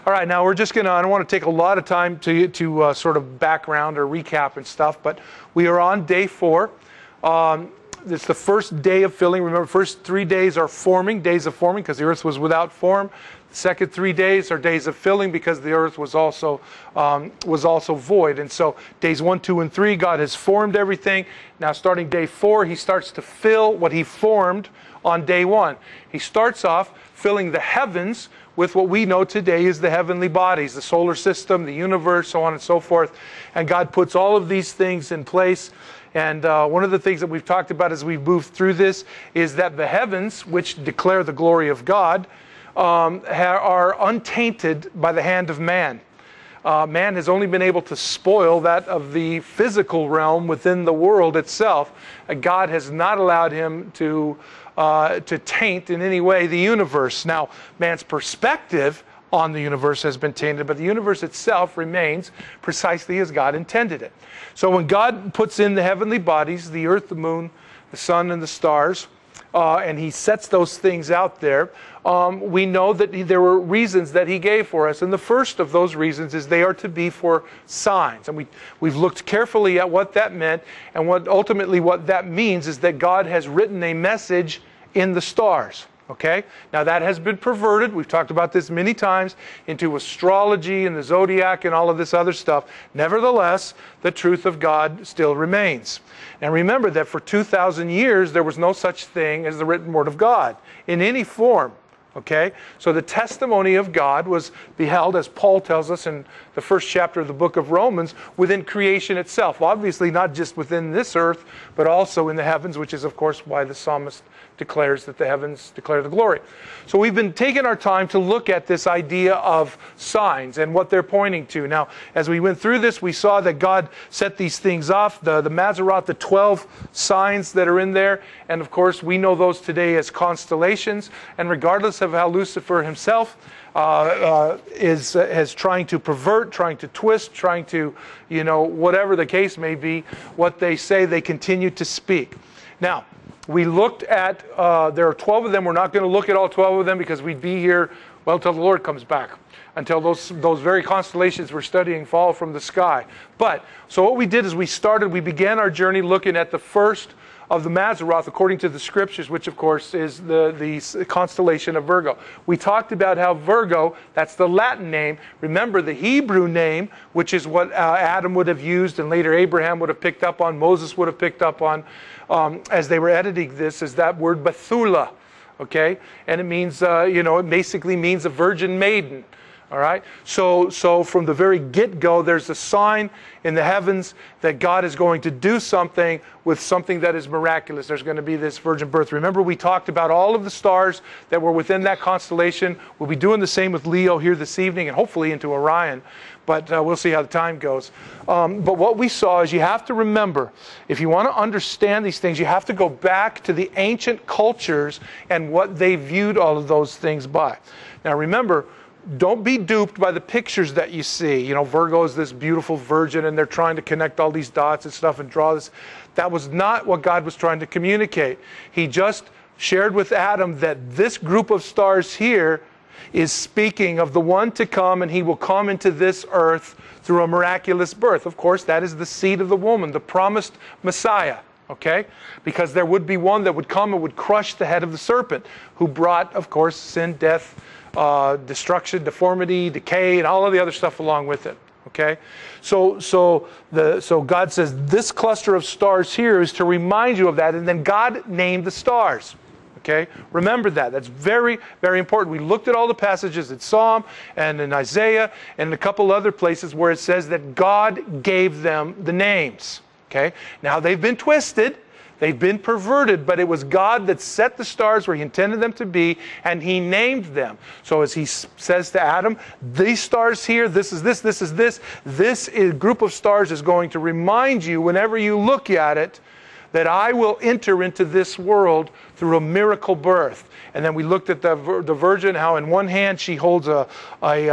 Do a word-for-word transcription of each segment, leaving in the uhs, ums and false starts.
All right, now we're just going to, I don't want to take a lot of time to, to uh, sort of background or recap and stuff, but we are on day four. Um, it's the first day of filling. Remember, first three days are forming, days of forming, because the earth was without form. The second three days are days of filling, because the earth was also um, was also void. And so days one, two, and three, God has formed everything. Now starting day four, he starts to fill what he formed on day one. He starts off filling the heavens with what we know today is the heavenly bodies, the solar system, the universe, so on and so forth. And God puts all of these things in place. And uh, one of the things that we've talked about as we've moved through this is that the heavens, which declare the glory of God, um, are untainted by the hand of man. Uh, man has only been able to spoil that of the physical realm within the world itself. Uh, God has not allowed him to, uh, to taint in any way the universe. Now, man's perspective on the universe has been tainted, but the universe itself remains precisely as God intended it. So when God puts in the heavenly bodies, the earth, the moon, the sun, and the stars, uh, and he sets those things out there, um, we know that he, there were reasons that he gave for us. And the first of those reasons is they are to be for signs. And we, we've looked carefully at what that meant, and what ultimately what that means is that God has written a message in the stars. Okay? Now that has been perverted, we've talked about this many times, into astrology and the zodiac and all of this other stuff. Nevertheless, the truth of God still remains. And remember that for two thousand years, there was no such thing as the written word of God in any form. Okay? So the testimony of God was beheld, as Paul tells us in the first chapter of the book of Romans, within creation itself. Obviously not just within this earth, but also in the heavens, which is of course why the psalmist declares that the heavens declare the glory. So we've been taking our time to look at this idea of signs and what they're pointing to. Now, as we went through this, we saw that God set these things off, the, the Mazzaroth, the twelve signs that are in there, and of course we know those today as constellations, and regardless of how Lucifer himself uh, uh, is, uh, is trying to pervert, trying to twist, trying to, you know, whatever the case may be, what they say, they continue to speak. Now, we looked at, uh, there are twelve of them. We're not going to look at all twelve of them because we'd be here, well, until the Lord comes back. Until those, those very constellations we're studying fall from the sky. But, so what we did is we started, we began our journey looking at the first of the Mazzaroth according to the scriptures, which of course is the, the constellation of Virgo. We talked about how Virgo, that's the Latin name. Remember the Hebrew name, which is what uh, Adam would have used and later Abraham would have picked up on, Moses would have picked up on um, as they were editing this, is that word Bethula. Okay? And it means, uh, you know, it basically means a virgin maiden. All right? So, so from the very get-go, there's a sign in the heavens that God is going to do something with something that is miraculous. There's going to be this virgin birth. Remember, we talked about all of the stars that were within that constellation. We'll be doing the same with Leo here this evening and hopefully into Orion. But uh, we'll see how the time goes. Um, but what we saw is you have to remember, if you want to understand these things, you have to go back to the ancient cultures and what they viewed all of those things by. Now remember, don't be duped by the pictures that you see. You know, Virgo is this beautiful virgin and they're trying to connect all these dots and stuff and draw this. That was not what God was trying to communicate. He just shared with Adam that this group of stars here is speaking of the one to come, and he will come into this earth through a miraculous birth. Of course, that is the seed of the woman, the promised Messiah. Okay? Because there would be one that would come and would crush the head of the serpent, who brought, of course, sin, death, Uh, destruction, deformity, decay, and all of the other stuff along with it. Okay, so so the so God says this cluster of stars here is to remind you of that, and then God named the stars. Okay, remember that. That's very very important. We looked at all the passages in Psalm and in Isaiah and a couple other places where it says that God gave them the names. Okay, now they've been twisted. They've been perverted, but it was God that set the stars where he intended them to be, and he named them. So as he says to Adam, these stars here, this is this, this is this, this is, group of stars is going to remind you whenever you look at it that I will enter into this world through a miracle birth. And then we looked at the, the virgin, how in one hand she holds a, a, uh,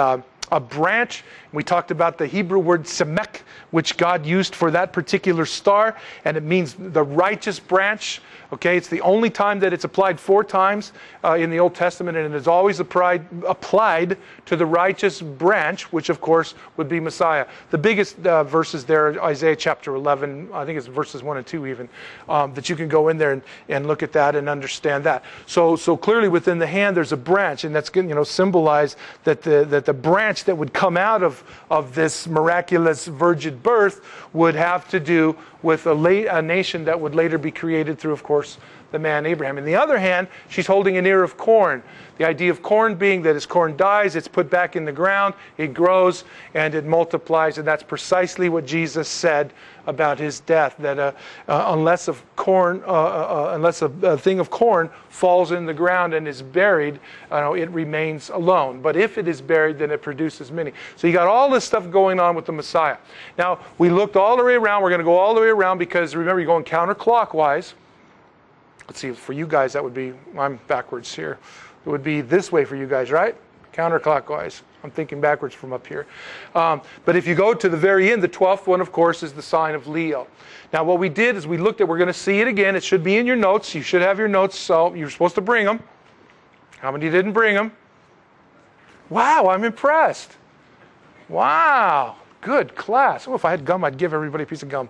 a branch. We talked about the Hebrew word semek, which God used for that particular star, and it means the righteous branch. Okay, it's the only time that it's applied four times uh, in the Old Testament, and it is always applied, applied to the righteous branch, which of course would be Messiah. The biggest uh, verses there, Isaiah chapter eleven, I think it's verses one and two even, um, that you can go in there and, and look at that and understand that. So, so clearly within the hand there's a branch, and that's you know symbolize that the that the branch that would come out of of this miraculous virgin birth would have to do with a, late, a nation that would later be created through, of course, the man Abraham. In the other hand, she's holding an ear of corn. The idea of corn being that as corn dies, it's put back in the ground, it grows, and it multiplies. And that's precisely what Jesus said about his death, that uh, uh, unless of corn, uh, uh, unless a, a thing of corn falls in the ground and is buried, uh, it remains alone. But if it is buried, then it produces many. So you got all this stuff going on with the Messiah. Now, we looked all the way around. We're going to go all the way around because, remember, you're going counterclockwise. Let's see, for you guys, that would be, I'm backwards here. It would be this way for you guys, right? Counterclockwise. I'm thinking backwards from up here. Um, but if you go to the very end, the twelfth one, of course, is the sign of Leo. Now, what we did is we looked at, we're going to see it again. It should be in your notes. You should have your notes, so you're supposed to bring them. How many didn't bring them? Wow, I'm impressed. Wow, good class. Oh, if I had gum, I'd give everybody a piece of gum.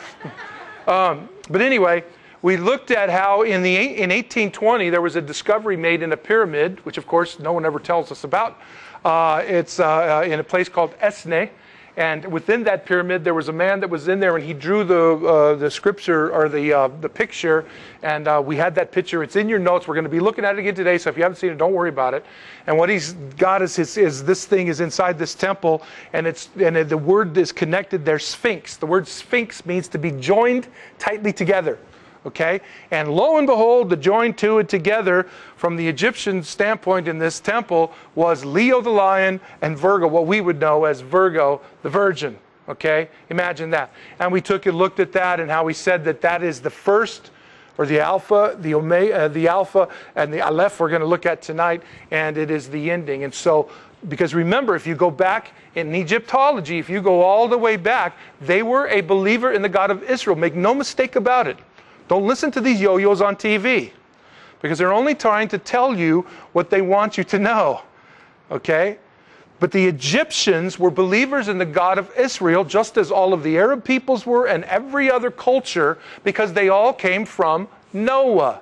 um, but anyway, we looked at how in the in eighteen twenty there was a discovery made in a pyramid, which of course no one ever tells us about. Uh, it's uh, uh, in a place called Esne, and within that pyramid there was a man that was in there, and he drew the uh, the scripture or the uh, the picture, and uh, we had that picture. It's in your notes. We're going to be looking at it again today, so if you haven't seen it, don't worry about it. And what he's got is his is this thing is inside this temple, and it's and the word is connected there, Sphinx. The word Sphinx means to be joined tightly together. Okay, and lo and behold, the joined to it together from the Egyptian standpoint in this temple was Leo the lion and Virgo, what we would know as Virgo the virgin. Okay, imagine that. And we took and looked at that and how we said that that is the first, or the alpha, the omega, uh, the alpha, and the aleph we're going to look at tonight, and it is the ending. And so, because remember, if you go back in Egyptology, if you go all the way back, they were a believer in the God of Israel. Make no mistake about it. Don't listen to these yo-yos on T V, because they're only trying to tell you what they want you to know, okay? But the Egyptians were believers in the God of Israel, just as all of the Arab peoples were and every other culture, because they all came from Noah.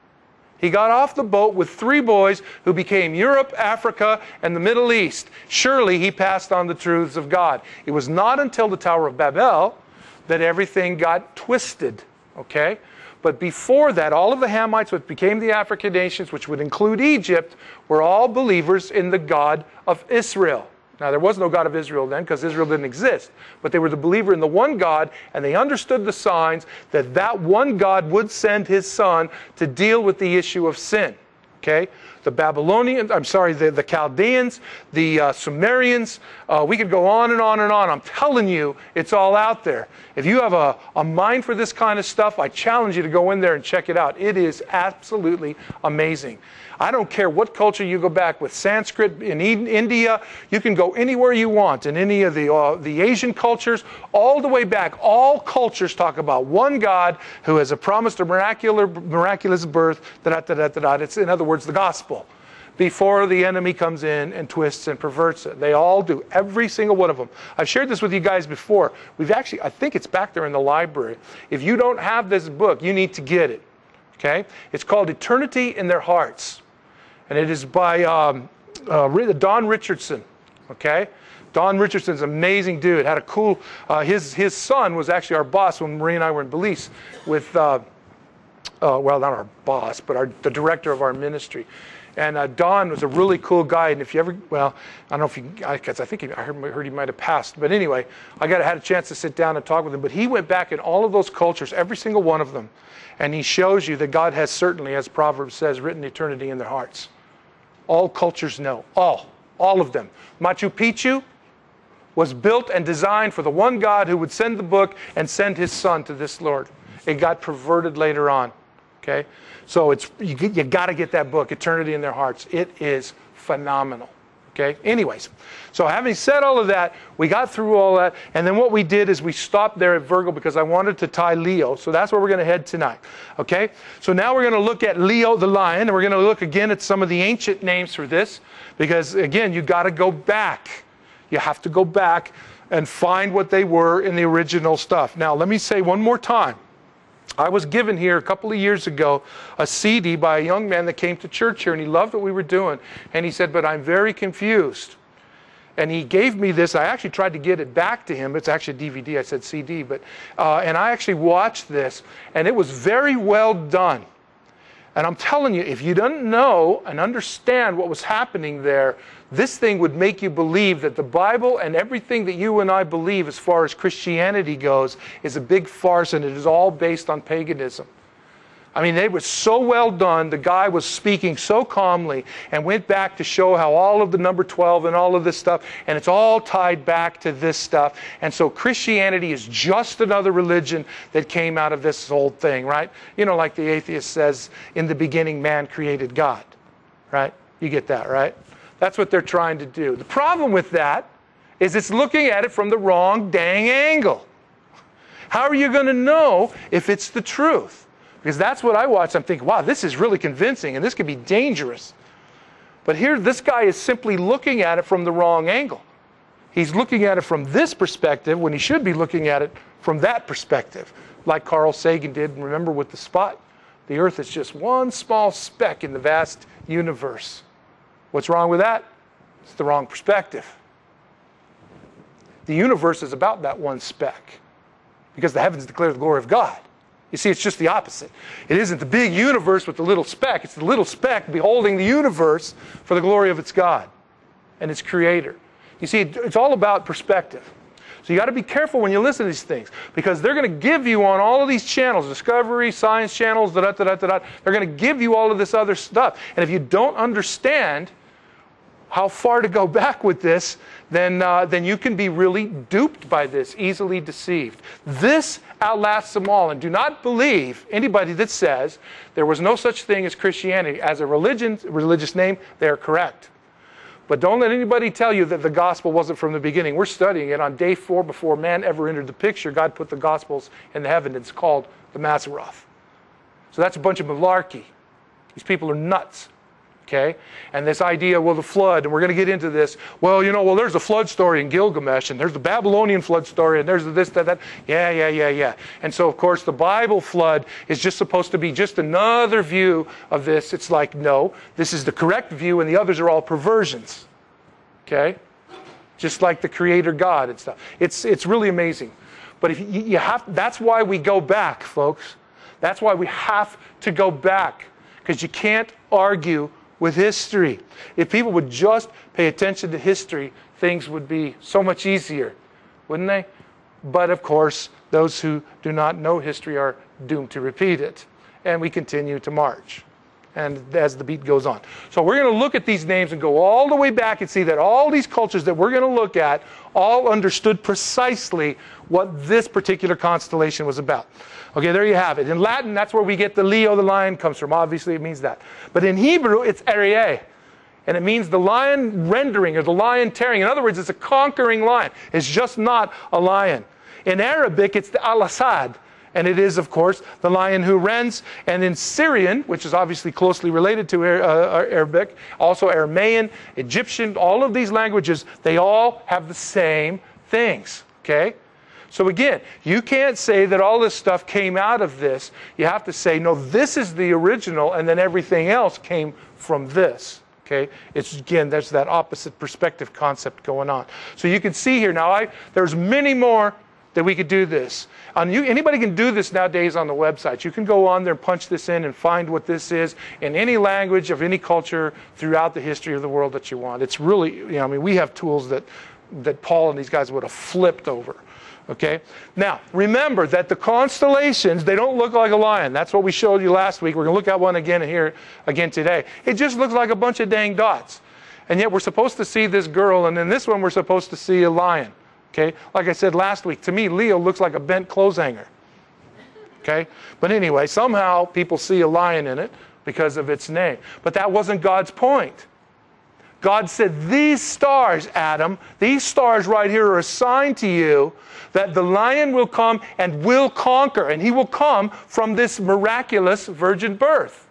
He got off the boat with three boys who became Europe, Africa, and the Middle East. Surely he passed on the truths of God. It was not until the Tower of Babel that everything got twisted, okay? But before that, all of the Hamites, which became the African nations, which would include Egypt, were all believers in the God of Israel. Now, there was no God of Israel then, because Israel didn't exist. But they were the believer in the one God, and they understood the signs that that one God would send his son to deal with the issue of sin. Okay? The Babylonians, I'm sorry, the, the Chaldeans, the uh, Sumerians, uh, we could go on and on and on. I'm telling you, it's all out there. If you have a, a mind for this kind of stuff, I challenge you to go in there and check it out. It is absolutely amazing. I don't care what culture you go back with. Sanskrit in India, you can go anywhere you want. In any of the, uh, the Asian cultures, all the way back, all cultures talk about one God who has a promised a miraculous, miraculous birth. Da, da, da, da, da. It's, in other words, the gospel. Before the enemy comes in and twists and perverts it. They all do, every single one of them. I've shared this with you guys before. We've actually, I think it's back there in the library. If you don't have this book, you need to get it. Okay? It's called Eternity in Their Hearts. And it is by um, uh, Don Richardson. Okay? Don Richardson's an amazing dude. Had a cool, uh, his, his son was actually our boss when Marie and I were in Belize with, uh, uh, well, not our boss, but our, the director of our ministry. And uh, Don was a really cool guy. And if you ever, well, I don't know if you, I, cause I think he, I heard, heard he might have passed. But anyway, I got had a chance to sit down and talk with him. But he went back in all of those cultures, every single one of them. And he shows you that God has certainly, as Proverbs says, written eternity in their hearts. All cultures know. All. All of them. Machu Picchu was built and designed for the one God who would send the book and send his son to this Lord. It got perverted later on. Okay? So it's you, you got to get that book, Eternity in Their Hearts. It is phenomenal. Okay, anyways, so having said all of that, we got through all that, and then what we did is we stopped there at Virgo because I wanted to tie Leo, so that's where we're going to head tonight. Okay, so now we're going to look at Leo the lion, and we're going to look again at some of the ancient names for this, because again, you got to go back. You have to go back and find what they were in the original stuff. Now, let me say one more time. I was given here a couple of years ago a C D by a young man that came to church here, and he loved what we were doing. And he said, but I'm very confused. And he gave me this. I actually tried to get it back to him. It's actually a D V D. I said C D. But, uh, and I actually watched this, and it was very well done. And I'm telling you, if you don't know and understand what was happening there, this thing would make you believe that the Bible and everything that you and I believe as far as Christianity goes is a big farce, and it is all based on paganism. I mean, they were so well done. The guy was speaking so calmly and went back to show how all of the number twelve and all of this stuff, and it's all tied back to this stuff. And so Christianity is just another religion that came out of this whole thing, right? You know, like the atheist says, in the beginning, man created God, right? You get that, right? That's what they're trying to do. The problem with that is it's looking at it from the wrong dang angle. How are you going to know if it's the truth? Because that's what I watch. I'm thinking, wow, this is really convincing, and this could be dangerous. But here, this guy is simply looking at it from the wrong angle. He's looking at it from this perspective when he should be looking at it from that perspective, like Carl Sagan did. And remember with the spot, the Earth is just one small speck in the vast universe. What's wrong with that? It's the wrong perspective. The universe is about that one speck, because the heavens declare the glory of God. You see, it's just the opposite. It isn't the big universe with the little speck. It's the little speck beholding the universe for the glory of its God and its creator. You see, it's all about perspective. So you got to be careful when you listen to these things, because they're going to give you on all of these channels, Discovery, Science channels, da da da da da. They're going to give you all of this other stuff. And if you don't understand how far to go back with this, then, uh, then you can be really duped by this, easily deceived. This outlasts them all. And do not believe anybody that says there was no such thing as Christianity. As a religion, religious name, they are correct. But don't let anybody tell you that the gospel wasn't from the beginning. We're studying it on day four before man ever entered the picture. God put the gospels in the heaven. It's called the Mazzaroth. So that's a bunch of malarkey. These people are nuts. Okay? And this idea, well, the flood, and we're going to get into this. Well, you know, well, there's a flood story in Gilgamesh, and there's the Babylonian flood story, and there's this, that, that. Yeah, yeah, yeah, yeah. And so, of course, the Bible flood is just supposed to be just another view of this. It's like, no, this is the correct view, and the others are all perversions. Okay? Just like the Creator God and stuff. It's, it's really amazing. But if you, you have, that's why we go back, folks. That's why we have to go back, because you can't argue with history. If people would just pay attention to history, things would be so much easier, wouldn't they? But of course, those who do not know history are doomed to repeat it. And we continue to march, and as the beat goes on. So we're going to look at these names and go all the way back and see that all these cultures that we're going to look at all understood precisely what this particular constellation was about. Okay, there you have it. In Latin, that's where we get the Leo, the lion, comes from. Obviously, it means that. But in Hebrew, it's Aryeh. And it means the lion rendering, or the lion tearing. In other words, it's a conquering lion. It's just not a lion. In Arabic, it's the Al-Asad. And it is, of course, the lion who rends. And in Syrian, which is obviously closely related to uh, Arabic, also Aramaean, Egyptian, all of these languages, they all have the same things. Okay? So again, you can't say that all this stuff came out of this. You have to say, no, this is the original, and then everything else came from this. Okay? It's, again, there's that opposite perspective concept going on. So you can see here now, I, there's many more that we could do this. Um, you, anybody can do this nowadays on the website. You can go on there and punch this in and find what this is in any language of any culture throughout the history of the world that you want. It's really, you know, I mean, we have tools that, that Paul and these guys would have flipped over. Okay? Now, remember that the constellations, they don't look like a lion. That's what we showed you last week. We're going to look at one again here again today. It just looks like a bunch of dang dots. And yet we're supposed to see this girl, and in this one we're supposed to see a lion. Okay? Like I said last week, to me, Leo looks like a bent clothes hanger. Okay? But anyway, somehow people see a lion in it because of its name. But that wasn't God's point. God said, these stars, Adam, these stars right here are a sign to you that the lion will come and will conquer. And he will come from this miraculous virgin birth.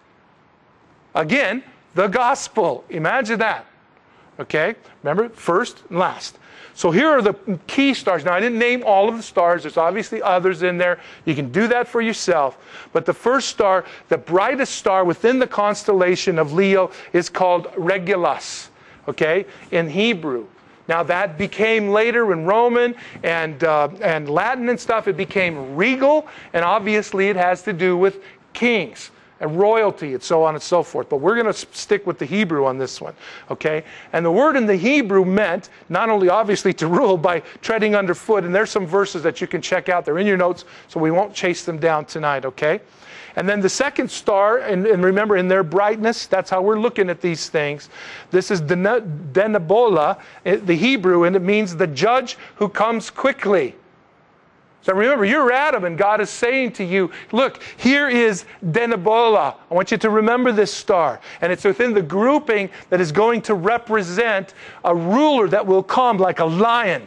Again, the gospel. Imagine that. Okay? Remember, first and last. So here are the key stars. Now, I didn't name all of the stars. There's obviously others in there. You can do that for yourself. But the first star, the brightest star within the constellation of Leo, is called Regulus, okay, in Hebrew. Now, that became later in Roman and, uh, and Latin and stuff, it became regal. And obviously, it has to do with kings and royalty and so on and so forth. But we're going to stick with the Hebrew on this one, okay? And the word in the Hebrew meant not only obviously to rule by treading underfoot, and there's some verses that you can check out. They're in your notes, so we won't chase them down tonight, okay? And then the second star, and, and remember in their brightness, that's how we're looking at these things. This is Denebola, the Hebrew, and it means the judge who comes quickly. So remember, you're Adam, and God is saying to you, look, here is Denebola. I want you to remember this star. And it's within the grouping that is going to represent a ruler that will come like a lion.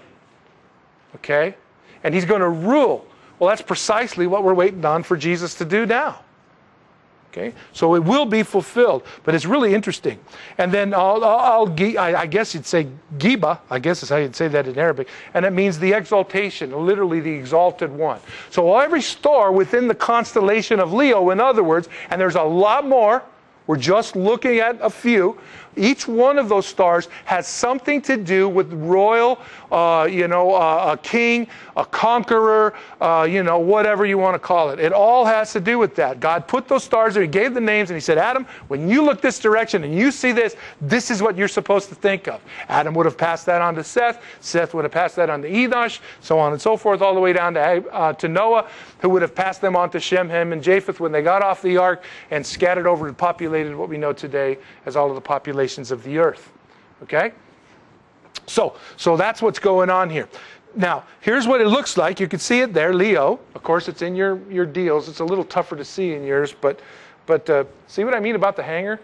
Okay? And he's going to rule. Well, that's precisely what we're waiting on for Jesus to do now. Okay? So it will be fulfilled, but it's really interesting. And then I'll, I'll, I'll, I guess you'd say Giba, I guess is how you'd say that in Arabic, and it means the exaltation, literally the exalted one. So every star within the constellation of Leo, in other words, and there's a lot more, we're just looking at a few. Each one of those stars has something to do with royal, uh, you know, uh, a king, a conqueror, uh, you know, whatever you want to call it. It all has to do with that. God put those stars there. He gave the names, and he said, Adam, when you look this direction and you see this, this is what you're supposed to think of. Adam would have passed that on to Seth. Seth would have passed that on to Enosh, so on and so forth, all the way down to, uh, to Noah, who would have passed them on to Shem, Ham, and Japheth when they got off the ark and scattered over and populated what we know today as all of the population of the earth. Okay? So, so that's what's going on here. Now, here's what it looks like. You can see it there, Leo. Of course, it's in your, your deals. It's a little tougher to see in yours, but, but uh, see what I mean about the hanger?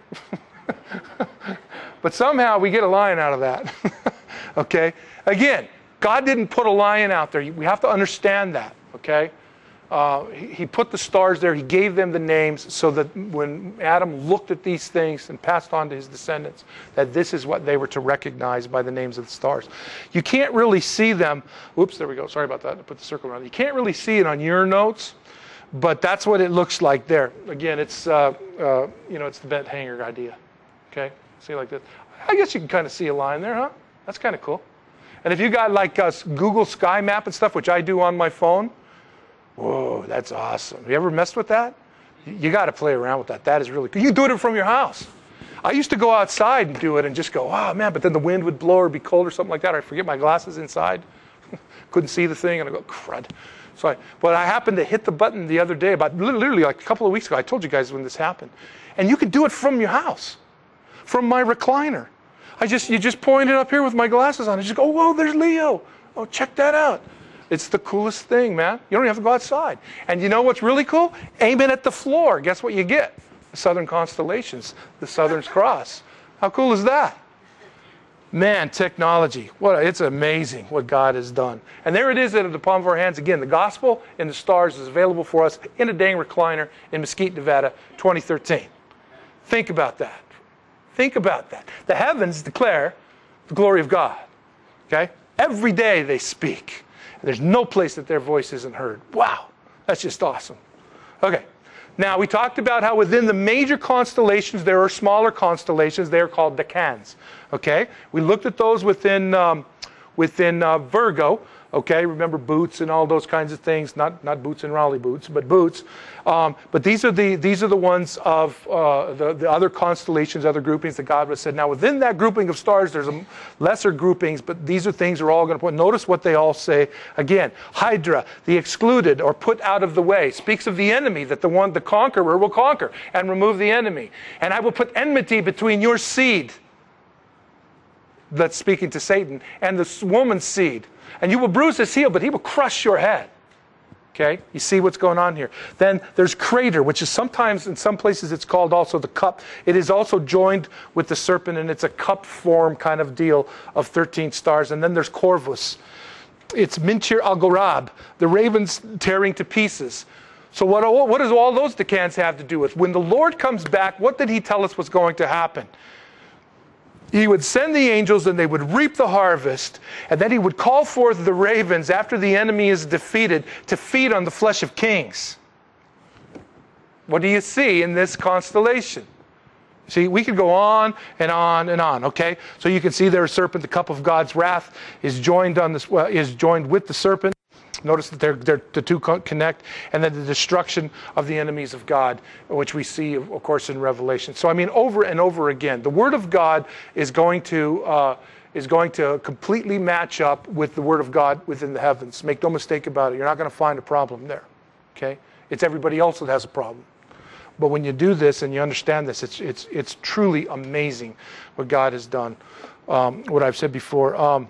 But somehow we get a lion out of that. Okay? Again, God didn't put a lion out there. We have to understand that. Okay? Uh, he, he put the stars there. He gave them the names so that when Adam looked at these things and passed on to his descendants, that this is what they were to recognize by the names of the stars. You can't really see them. Whoops, there we go. Sorry about that. I put the circle around. You can't really see it on your notes, but that's what it looks like there. Again, it's uh, uh, you know, it's the bent hanger idea. Okay, see like this. I guess you can kind of see a line there, huh? That's kind of cool. And if you got like uh, Google Sky Map and stuff, which I do on my phone. Whoa, that's awesome. You ever messed with that? You got to play around with that. That is really cool. You can do it from your house. I used to go outside and do it and just go, oh, man, but then the wind would blow or be cold or something like that. Or I'd forget my glasses inside. Couldn't see the thing, and I go, crud. So I, but I happened to hit the button the other day, about literally like a couple of weeks ago. I told you guys when this happened. And you could do it from your house, from my recliner. I just, you just point it up here with my glasses on and just go, whoa, there's Leo. Oh, check that out. It's the coolest thing, man. You don't even have to go outside. And you know what's really cool? Aim it at the floor. Guess what you get? The southern constellations, the Southern Cross. How cool is that? Man, technology. What, it's amazing what God has done. And there it is at the palm of our hands. Again, the gospel and the stars is available for us in a dang recliner in Mesquite, Nevada, twenty thirteen. Think about that. Think about that. The heavens declare the glory of God. Okay? Every day they speak. There's no place that their voice isn't heard. Wow, that's just awesome. Okay, now we talked about how within the major constellations there are smaller constellations. They are called decans. Okay, we looked at those within um, within uh, Virgo. Okay, remember boots and all those kinds of things. Not not boots and Raleigh boots, but boots. Um, but these are the these are the ones of uh, the the other constellations, other groupings that God has said. Now within that grouping of stars, there's a lesser groupings, but these are things we're all going to put. Notice what they all say. Again, Hydra, the excluded or put out of the way, speaks of the enemy, that the one, the conqueror, will conquer and remove the enemy. And I will put enmity between your seed. That's speaking to Satan, and the woman's seed. And you will bruise his heel, but he will crush your head. Okay, you see what's going on here. Then there's crater, which is sometimes, in some places, it's called also the cup. It is also joined with the serpent, and it's a cup form kind of deal of thirteen stars. And then there's Corvus. It's Minchir al-Gorab, the ravens tearing to pieces. So what, what does all those decans have to do with? When the Lord comes back, what did he tell us was going to happen? He would send the angels and they would reap the harvest, and then he would call forth the ravens after the enemy is defeated to feed on the flesh of kings. What do you see in this constellation? See, we could go on and on and on, okay? So you can see there a serpent, the cup of God's wrath is joined on this, well, is joined with the serpent. Notice that they're, they're, the two connect, and then the destruction of the enemies of God, which we see, of course, in Revelation. So, I mean, over and over again, the Word of God is going to uh, is going to completely match up with the Word of God within the heavens. Make no mistake about it. You're not going to find a problem there. Okay, it's everybody else that has a problem. But when you do this and you understand this, it's it's it's truly amazing what God has done. Um, what I've said before. Um,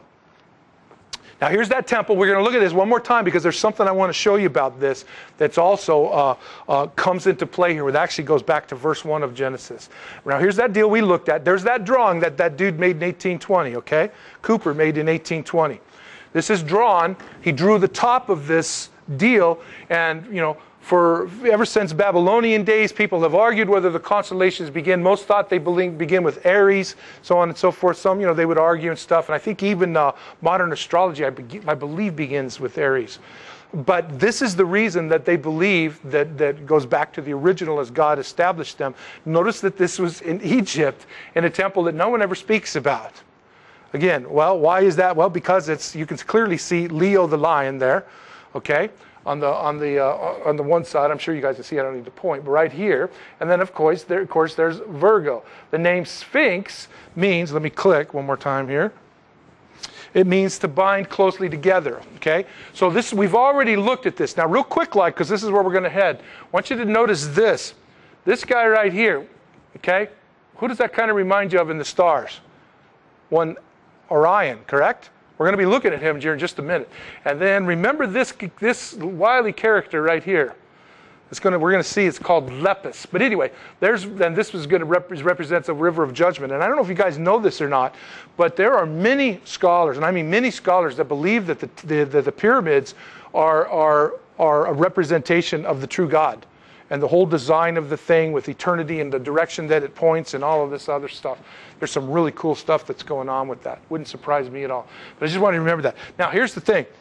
Now here's that temple. We're going to look at this one more time because there's something I want to show you about this that's also uh, uh, comes into play here. It actually goes back to verse one of Genesis. Now here's that deal we looked at. There's that drawing that that dude made in eighteen twenty, okay? Cooper made in eighteen twenty. This is drawn. He drew the top of this deal, and, you know, for ever since Babylonian days, people have argued whether the constellations begin. Most thought they begin with Aries, so on and so forth. Some, you know, they would argue and stuff. And I think even uh, modern astrology, I, be- I believe, begins with Aries. But this is the reason that they believe that that goes back to the original as God established them. Notice that this was in Egypt, in a temple that no one ever speaks about. Again, well, why is that? Well, because it's you can clearly see Leo the lion there, okay? On the on the uh, on the one side, I'm sure you guys can see. I don't need to point, but right here, and then of course there, of course, there's Virgo. The name Sphinx means. Let me click one more time here. It means to bind closely together. Okay, so this we've already looked at this. Now, real quick, like because this is where we're going to head. I want you to notice this. This guy right here. Okay, who does that kind of remind you of in the stars? One, Orion, correct? We're going to be looking at him here in just a minute. And then remember this this wily character right here. It's going to, we're going to see it's called Lepus. But anyway, there's and this was going to rep- represents a river of judgment. And I don't know if you guys know this or not, but there are many scholars, and I mean many scholars, that believe that the the, the, the pyramids are are are a representation of the true God. And the whole design of the thing with eternity and the direction that it points and all of this other stuff. There's some really cool stuff that's going on with that. Wouldn't surprise me at all. But I just want you to remember that. Now, here's the thing.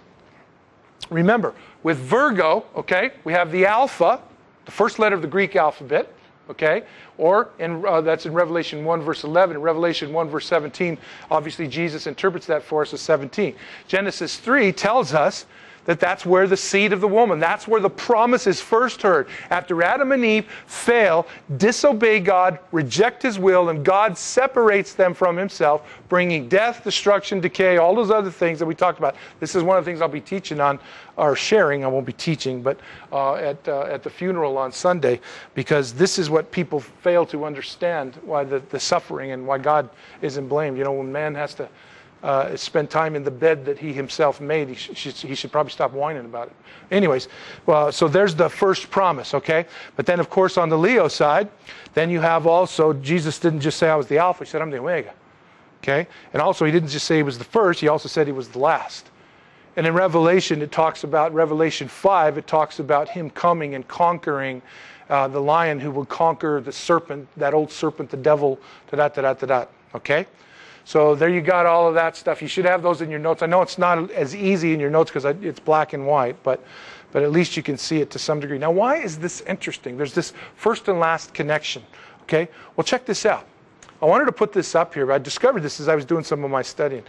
Remember, with Virgo, okay, we have the alpha, the first letter of the Greek alphabet, okay, or in, uh, that's in Revelation one, verse eleven. In Revelation one, verse seventeen, obviously Jesus interprets that for us as seventeen. Genesis three tells us that that's where the seed of the woman, that's where the promise is first heard. After Adam and Eve fail, disobey God, reject his will, and God separates them from himself, bringing death, destruction, decay, all those other things that we talked about. This is one of the things I'll be teaching on, or sharing, I won't be teaching, but uh, at, uh, at the funeral on Sunday, because this is what people fail to understand, why the, the suffering and why God isn't blamed. You know, when man has to Uh, spend time in the bed that he himself made, he, sh- should, he should probably stop whining about it. Anyways, well, so there's the first promise, okay? But then, of course, on the Leo side, then you have also, Jesus didn't just say I was the Alpha, he said I'm the Omega, okay? And also, he didn't just say he was the first, he also said he was the last. And in Revelation, it talks about, Revelation five, it talks about him coming and conquering uh, the lion who would conquer the serpent, that old serpent, the devil, da-da-da-da-da-da, okay? So there you got all of that stuff. You should have those in your notes. I know it's not as easy in your notes because it's black and white, but but at least you can see it to some degree. Now, why is this interesting? There's this first and last connection, okay? Well, check this out. I wanted to put this up here, but I discovered this as I was doing some of my studying.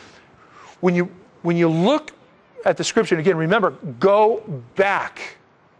When you, when you look at the scripture, and again, remember, go back.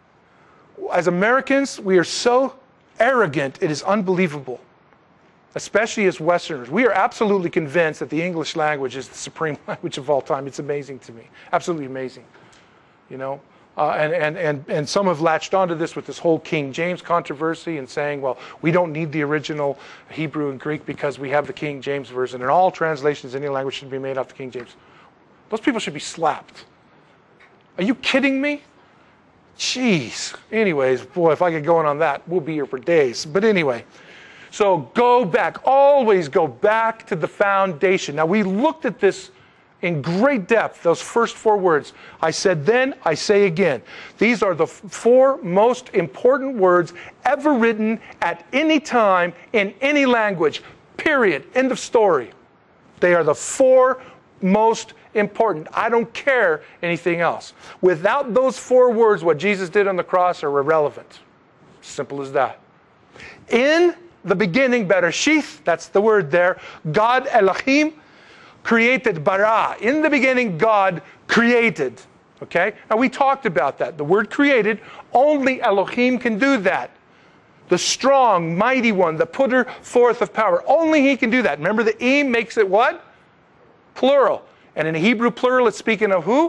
As Americans, we are so arrogant, it is unbelievable. Especially as Westerners. We are absolutely convinced that the English language is the supreme language of all time. It's amazing to me. Absolutely amazing. You know? Uh, and, and, and, and some have latched onto this with this whole King James controversy and saying, well, we don't need the original Hebrew and Greek because we have the King James version. And all translations in any language should be made off the King James. Those people should be slapped. Are you kidding me? Jeez. Anyways, boy, if I get going on that, we'll be here for days. But anyway, so go back. Always go back to the foundation. Now, we looked at this in great depth, those first four words. I said then, I say again. These are the four most important words ever written at any time in any language. Period. End of story. They are the four most important. I don't care anything else. Without those four words, what Jesus did on the cross are irrelevant. Simple as that. In the beginning, Bereshith, that's the word there, God Elohim created bara. In the beginning, God created. Okay? Now we talked about that. The word created, only Elohim can do that. The strong, mighty one, the putter forth of power. Only he can do that. Remember, the im makes it what? Plural. And in Hebrew plural, it's speaking of who?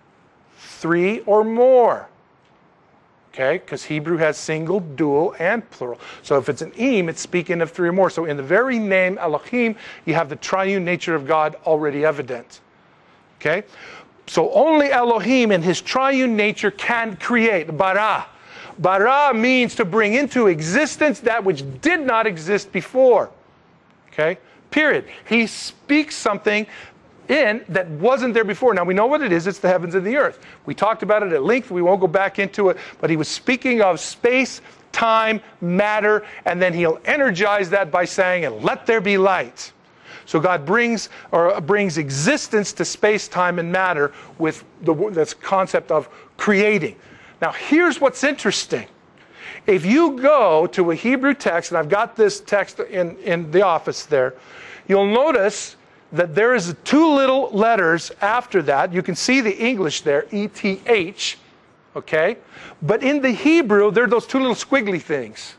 Three or more. Okay? Because Hebrew has single, dual, and plural. So if it's an im, it's speaking of three or more. So in the very name Elohim, you have the triune nature of God already evident. Okay? So only Elohim in his triune nature can create. Bara. Bara means to bring into existence that which did not exist before. Okay? Period. He speaks something in that wasn't there before. Now we know what it is. It's the heavens and the earth. We talked about it at length. We won't go back into it. But he was speaking of space, time, matter, and then he'll energize that by saying, and let there be light. So God brings or brings existence to space, time, and matter with the this concept of creating. Now here's what's interesting. If you go to a Hebrew text, and I've got this text in, in the office there, you'll notice that there is two little letters after that. You can see the English there, E T H, okay? But in the Hebrew, there are those two little squiggly things,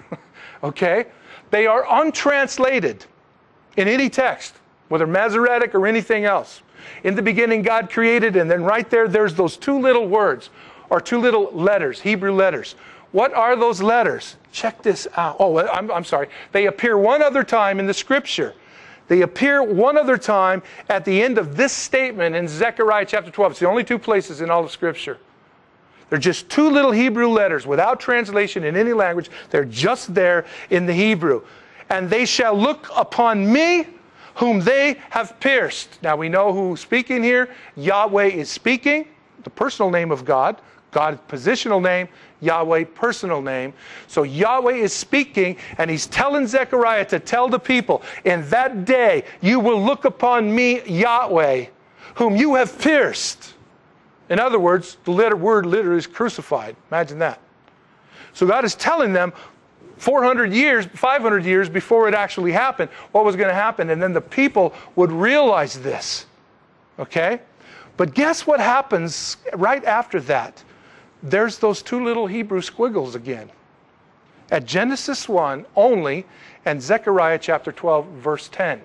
okay? They are untranslated in any text, whether Masoretic or anything else. In the beginning, God created, and then right there, there's those two little words, or two little letters, Hebrew letters. What are those letters? Check this out. Oh, I'm, I'm sorry. They appear one other time in the Scripture. They appear one other time at the end of this statement in Zechariah chapter twelve. It's the only two places in all of Scripture. They're just two little Hebrew letters without translation in any language. They're just there in the Hebrew. And they shall look upon me whom they have pierced. Now we know who's speaking here. Yahweh is speaking, the personal name of God. God's positional name, Yahweh, personal name. So Yahweh is speaking, and he's telling Zechariah to tell the people, in that day you will look upon me, Yahweh, whom you have pierced. In other words, the letter, word literally is crucified. Imagine that. So God is telling them four hundred years, five hundred years before it actually happened, what was going to happen. And then the people would realize this. Okay? But guess what happens right after that? There's those two little Hebrew squiggles again. At Genesis one only, and Zechariah chapter twelve, verse ten.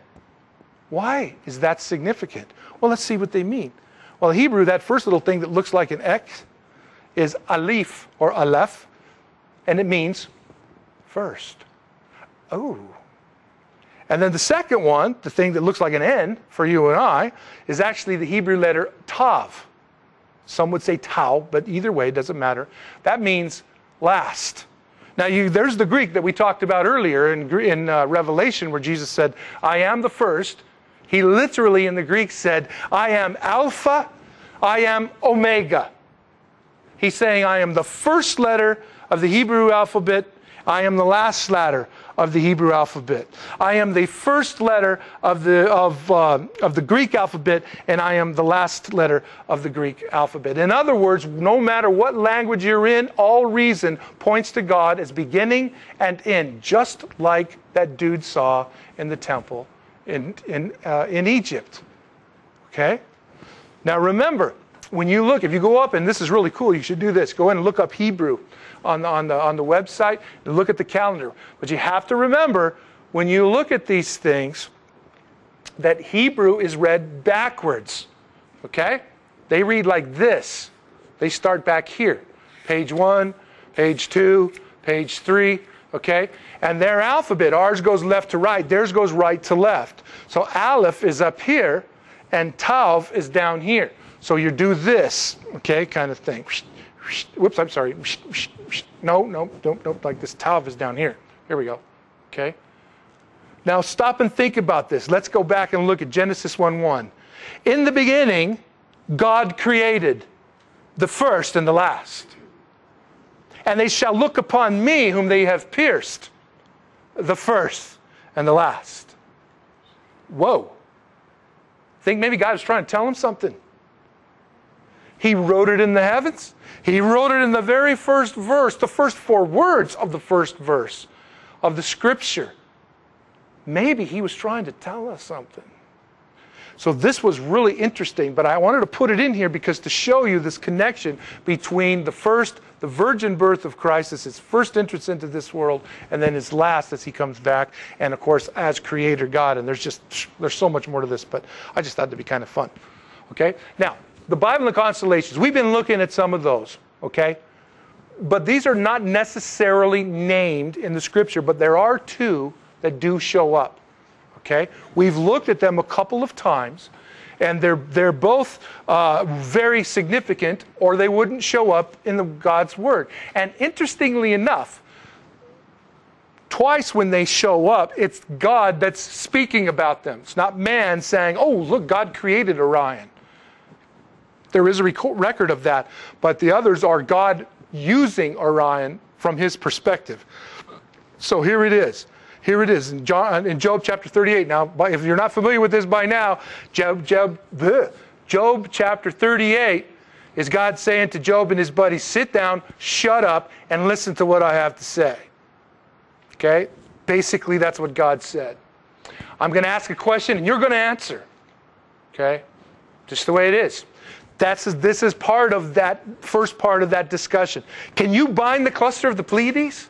Why is that significant? Well, let's see what they mean. Well, in Hebrew, that first little thing that looks like an X is Aleph, or Aleph, and it means first. Oh. And then the second one, the thing that looks like an N for you and I, is actually the Hebrew letter Tav. Some would say Tau, but either way, it doesn't matter. That means last. Now, you, there's the Greek that we talked about earlier in, in uh, Revelation, where Jesus said, I am the first. He literally in the Greek said, I am Alpha, I am Omega. He's saying, I am the first letter of the Hebrew alphabet. I am the last letter of the Hebrew alphabet. I am the first letter of the, of, uh, of the Greek alphabet, and I am the last letter of the Greek alphabet. In other words, no matter what language you're in, all reason points to God as beginning and end, just like that dude saw in the temple in, in, uh, in Egypt. Okay? Now remember, when you look, if you go up, and this is really cool, you should do this. Go in and look up Hebrew on the, on the, on the website and look at the calendar. But you have to remember, when you look at these things, that Hebrew is read backwards. Okay? They read like this. They start back here. Page one, page two, page three. Okay? And their alphabet, ours goes left to right, theirs goes right to left. So Aleph is up here, and Tav is down here. So you do this, okay, kind of thing. Whoops, I'm sorry. No, no, no, no, like this tav is down here. Here we go. Okay? Now stop and think about this. Let's go back and look at Genesis one one. In the beginning, God created the first and the last. And they shall look upon me whom they have pierced, the first and the last. Whoa. Think maybe God was trying to tell him something. He wrote it in the heavens. He wrote it in the very first verse, the first four words of the first verse of the scripture. Maybe he was trying to tell us something. So this was really interesting, but I wanted to put it in here because to show you this connection between the first, the virgin birth of Christ as his first entrance into this world, and then his last as he comes back, and of course as creator God. And there's just, there's so much more to this, but I just thought it'd be kind of fun. Okay? Now, the Bible and the constellations, we've been looking at some of those, okay? But these are not necessarily named in the scripture, but there are two that do show up. Okay, we've looked at them a couple of times, and they're they're both uh, very significant, or they wouldn't show up in the God's Word. And interestingly enough, twice when they show up, it's God that's speaking about them. It's not man saying, "Oh, look, God created Orion." There is a record of that, but the others are God using Orion from His perspective. So here it is. Here it is in, John, in Job chapter thirty-eight. Now, if you're not familiar with this by now, Job, Job, bleh, Job chapter thirty-eight is God saying to Job and his buddies, sit down, shut up, and listen to what I have to say. Okay? Basically, that's what God said. I'm going to ask a question, and you're going to answer. Okay? Just the way it is. That's, this is part of that first part of that discussion. Can you bind the cluster of the Pleiades?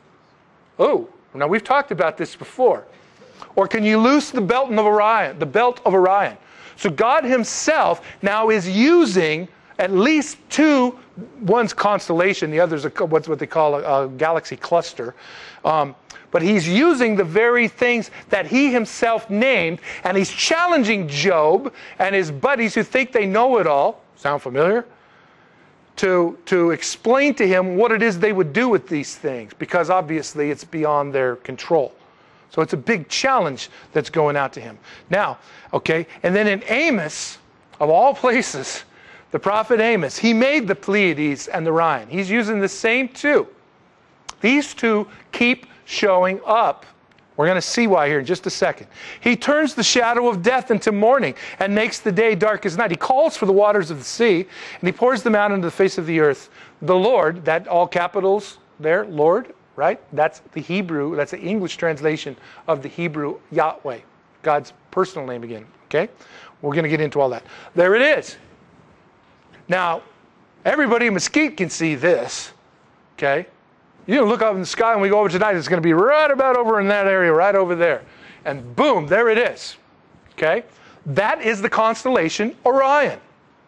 Oh. Now, we've talked about this before. Or can you loose the belt of Orion, the belt of Orion? So God himself now is using at least two, one's constellation, the other's a, what's what they call a, a galaxy cluster. Um, but he's using the very things that he himself named, and he's challenging Job and his buddies who think they know it all. Sound familiar? To, to explain to him what it is they would do with these things, because obviously it's beyond their control. So it's a big challenge that's going out to him. Now, okay, and then in Amos, of all places, the prophet Amos, he made the Pleiades and the Orion. He's using the same two. These two keep showing up. We're going to see why here in just a second. He turns the shadow of death into morning and makes the day dark as night. He calls for the waters of the sea, and he pours them out into the face of the earth. The Lord, that all capitals there, Lord, right? That's the Hebrew, that's the English translation of the Hebrew Yahweh, God's personal name again, okay? We're going to get into all that. There it is. Now, everybody in Mesquite can see this, okay? You look up in the sky when we go over tonight, it's going to be right about over in that area, right over there. And boom, there it is. Okay? That is the constellation Orion.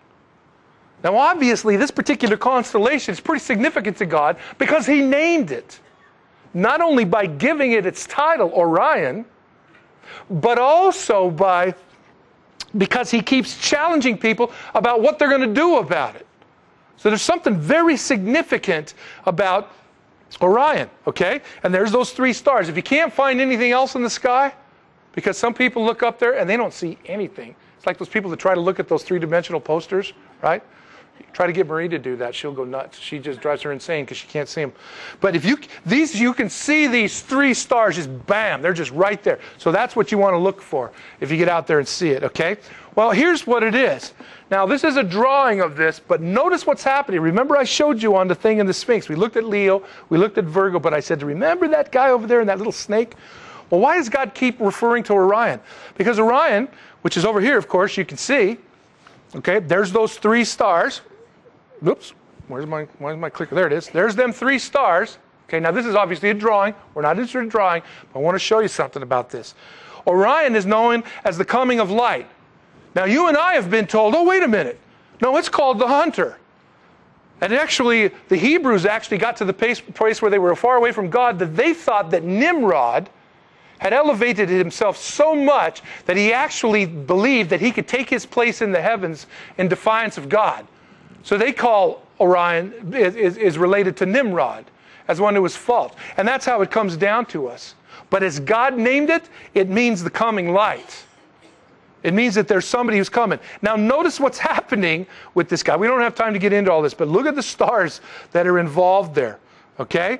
Now obviously, this particular constellation is pretty significant to God because he named it. Not only by giving it its title, Orion, but also by, because he keeps challenging people about what they're going to do about it. So there's something very significant about Orion, okay? And there's those three stars. If you can't find anything else in the sky, because some people look up there and they don't see anything. It's like those people that try to look at those three-dimensional posters, right? Try to get Marie to do that. She'll go nuts. She just drives her insane because she can't see them. But if you, these, you can see these three stars just bam, they're just right there. So that's what you want to look for if you get out there and see it, okay? Well, here's what it is. Now, this is a drawing of this, but notice what's happening. Remember I showed you on the thing in the Sphinx. We looked at Leo, we looked at Virgo, but I said, remember that guy over there and that little snake? Well, why does God keep referring to Orion? Because Orion, which is over here, of course, you can see, okay, there's those three stars. Oops, where's my, where's my clicker? There it is. There's them three stars. Okay, now this is obviously a drawing. We're not interested in drawing, but I want to show you something about this. Orion is known as the coming of light. Now, you and I have been told, oh, wait a minute. No, it's called the hunter. And actually, the Hebrews actually got to the place where they were far away from God that they thought that Nimrod had elevated himself so much that he actually believed that he could take his place in the heavens in defiance of God. So they call Orion is, is, is related to Nimrod as one who was false. And that's how it comes down to us. But as God named it, it means the coming light. It means that there's somebody who's coming. Now notice what's happening with this guy. We don't have time to get into all this, but look at the stars that are involved there. Okay?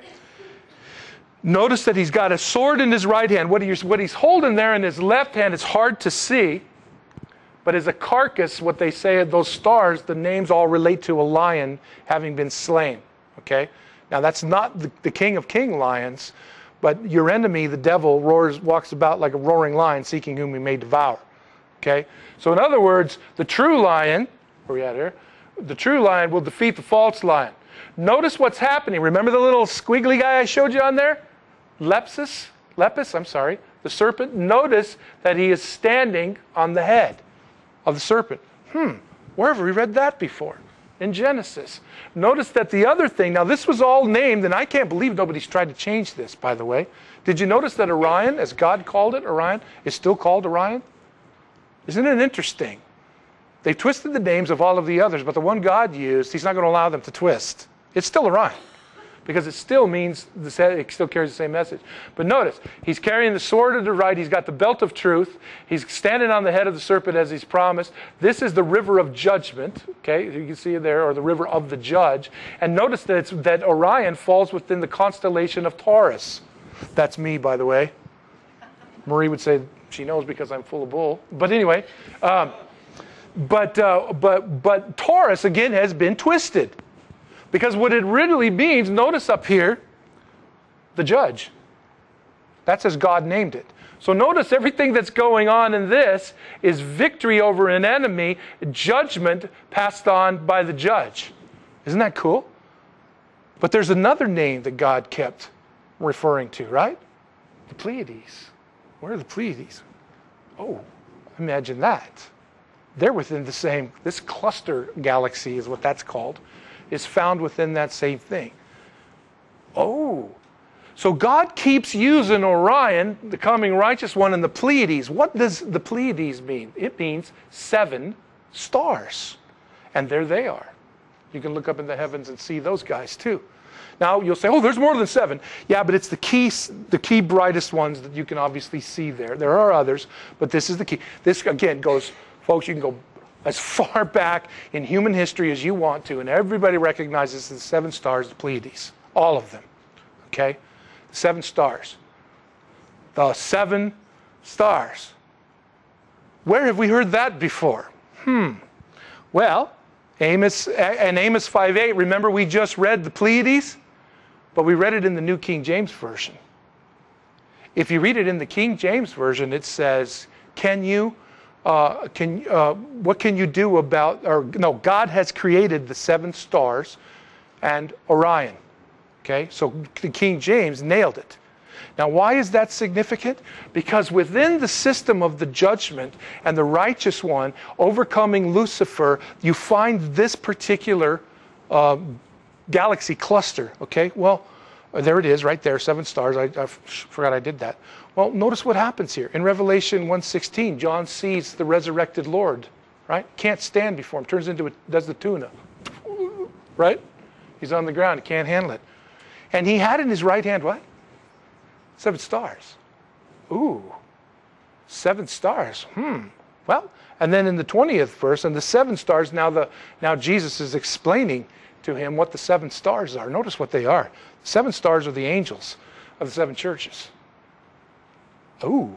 Notice that he's got a sword in his right hand. What, he, what he's holding there in his left hand is hard to see. But as a carcass, what they say, those stars, the names all relate to a lion having been slain. Okay? Now that's not the, the king of king lions, but your enemy, the devil, roars, walks about like a roaring lion, seeking whom he may devour. Okay? So in other words, the true lion, where are we at here? The true lion will defeat the false lion. Notice what's happening. Remember the little squiggly guy I showed you on there? Lepus, Lepus, I'm sorry, the serpent. Notice that he is standing on the head of the serpent. Hmm, where have we read that before? In Genesis. Notice that the other thing, now this was all named, and I can't believe nobody's tried to change this, by the way. Did you notice that Orion, as God called it, Orion, is still called Orion? Isn't it interesting? They twisted the names of all of the others, but the one God used, he's not going to allow them to twist. It's still Orion. Because it still means, the, it still carries the same message. But notice, he's carrying the sword to the right. He's got the belt of truth. He's standing on the head of the serpent as he's promised. This is the river of judgment. Okay, you can see it there, or the river of the judge. And notice that, it's, that Orion falls within the constellation of Taurus. That's me, by the way. Marie would say she knows because I'm full of bull. But anyway, um, but, uh, but, but Taurus, again, has been twisted. Because what it really means, notice up here, the judge. That's as God named it. So notice everything that's going on in this is victory over an enemy, judgment passed on by the judge. Isn't that cool? But there's another name that God kept referring to, right? The Pleiades. Where are the Pleiades? Oh, imagine that. They're within the same, this cluster galaxy is what that's called, is found within that same thing. Oh, so God keeps using Orion, the coming righteous one, and the Pleiades. What does the Pleiades mean? It means seven stars. And there they are. You can look up in the heavens and see those guys too. Now you'll say, oh, there's more than seven. Yeah, but it's the key, the key brightest ones that you can obviously see there. There are others, but this is the key. This, again, goes, folks, you can go as far back in human history as you want to, and everybody recognizes the seven stars, the Pleiades, all of them, okay? The seven stars. The seven stars. Where have we heard that before? Hmm. Well, Amos, and Amos five eight, remember we just read the Pleiades, but we read it in the New King James Version. If you read it in the King James Version, it says, can you Uh, can, uh, what can you do about, or no, God has created the seven stars and Orion. Okay, so the King James nailed it. Now, why is that significant? Because within the system of the judgment and the righteous one overcoming Lucifer, you find this particular uh, galaxy cluster. Okay, well, there it is right there, seven stars. I, I forgot I did that. Well, notice what happens here. In Revelation one sixteen, John sees the resurrected Lord, right? Can't stand before him. Turns into a, does the tuna, right? He's on the ground. He can't handle it. And he had in his right hand what? Seven stars. Ooh, seven stars. Hmm. Well, and then in the twentieth verse, and the seven stars, now, the, now Jesus is explaining to him what the seven stars are. Notice what they are. The seven stars are the angels of the seven churches. Ooh.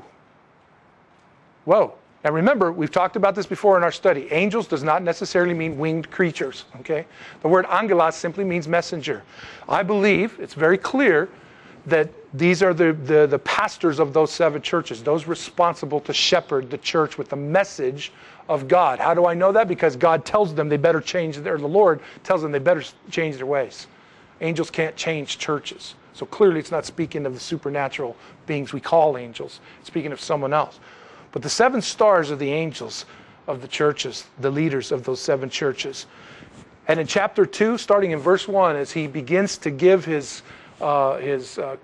Whoa. Now remember, we've talked about this before in our study. Angels does not necessarily mean winged creatures, okay? The word angelos simply means messenger. I believe, it's very clear, that these are the, the, the pastors of those seven churches, those responsible to shepherd the church with the message of God. How do I know that? Because God tells them they better change their, the Lord tells them they better change their ways. Angels can't change churches. So clearly it's not speaking of the supernatural beings we call angels. It's speaking of someone else. But the seven stars are the angels of the churches, the leaders of those seven churches. And in chapter two, starting in verse one, as he begins to give his, uh, his uh,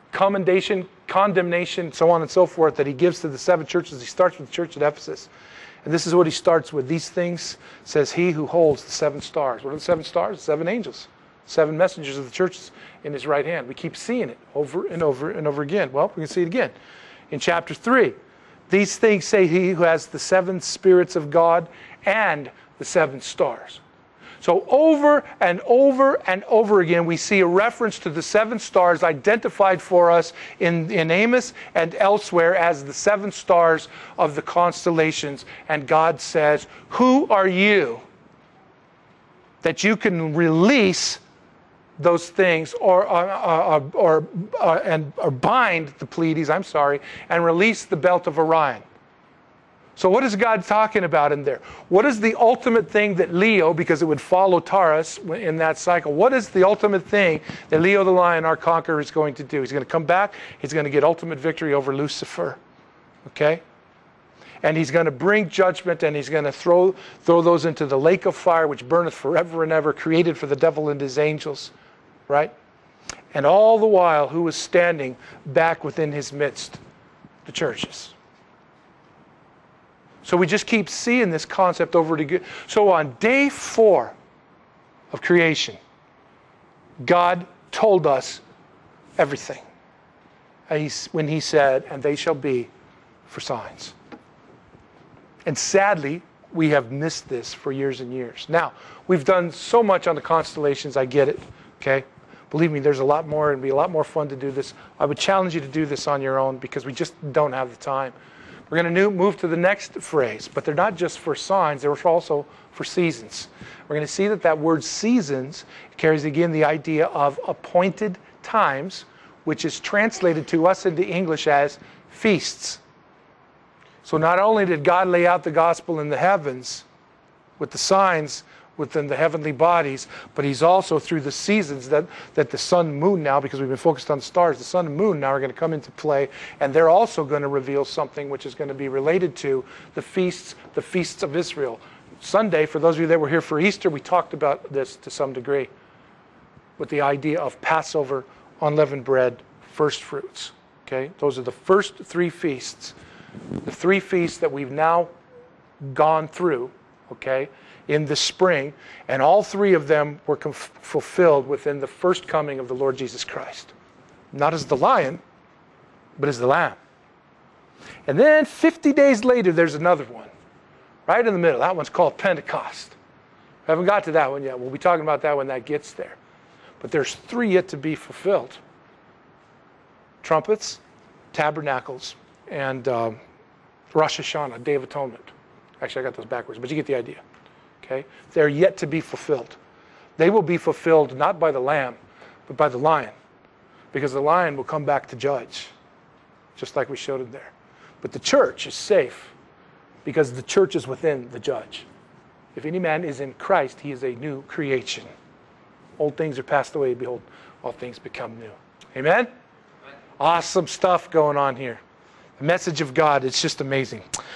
commendation, condemnation, so on and so forth, that he gives to the seven churches, he starts with the church at Ephesus. And this is what he starts with. These things says he who holds the seven stars. What are the seven stars? Seven angels. Seven messengers of the churches in his right hand. We keep seeing it over and over and over again. Well, we can see it again. In chapter three, these things say he who has the seven spirits of God and the seven stars. So over and over and over again, we see a reference to the seven stars identified for us in, in Amos and elsewhere as the seven stars of the constellations. And God says, who are you that you can release those things or, uh, uh, or, uh, and, or bind the Pleiades, I'm sorry, and release the belt of Orion? So what is God talking about in there? What is the ultimate thing that Leo, because it would follow Taurus in that cycle, what is the ultimate thing that Leo the Lion, our conqueror, is going to do? He's going to come back. He's going to get ultimate victory over Lucifer. Okay? And he's going to bring judgment, and he's going to throw, throw those into the lake of fire, which burneth forever and ever, created for the devil and his angels. Right? And all the while, who was standing back within his midst? The churches. So we just keep seeing this concept over again. So on day four of creation, God told us everything. When he said, and they shall be for signs. And sadly, we have missed this for years and years. Now, we've done so much on the constellations, I get it. Okay? Believe me, there's a lot more, and it'd be a lot more fun to do this. I would challenge you to do this on your own because we just don't have the time. We're going to move to the next phrase, but they're not just for signs, they're also for seasons. We're going to see that that word seasons carries again the idea of appointed times, which is translated to us into English as feasts. So not only did God lay out the gospel in the heavens with the signs within the heavenly bodies, but he's also through the seasons that, that the sun and moon now, because we've been focused on the stars, the sun and moon now are going to come into play, and they're also going to reveal something which is going to be related to the feasts, the feasts of Israel. Sunday, for those of you that were here for Easter, we talked about this to some degree with the idea of Passover, unleavened bread, first fruits. Okay, those are the first three feasts, the three feasts that we've now gone through, okay, in the spring, and all three of them were fulfilled within the first coming of the Lord Jesus Christ. Not as the lion, but as the lamb. And then fifty days later, there's another one, right in the middle. That one's called Pentecost. We haven't got to that one yet. We'll be talking about that when that gets there. But there's three yet to be fulfilled. Trumpets, tabernacles, and um, Rosh Hashanah, Day of Atonement. Actually, I got those backwards, but you get the idea. Okay? They're yet to be fulfilled. They will be fulfilled not by the lamb, but by the lion. Because the lion will come back to judge, just like we showed it there. But the church is safe because the church is within the judge. If any man is in Christ, he is a new creation. Old things are passed away, behold, all things become new. Amen? Awesome stuff going on here. The message of God, it's just amazing.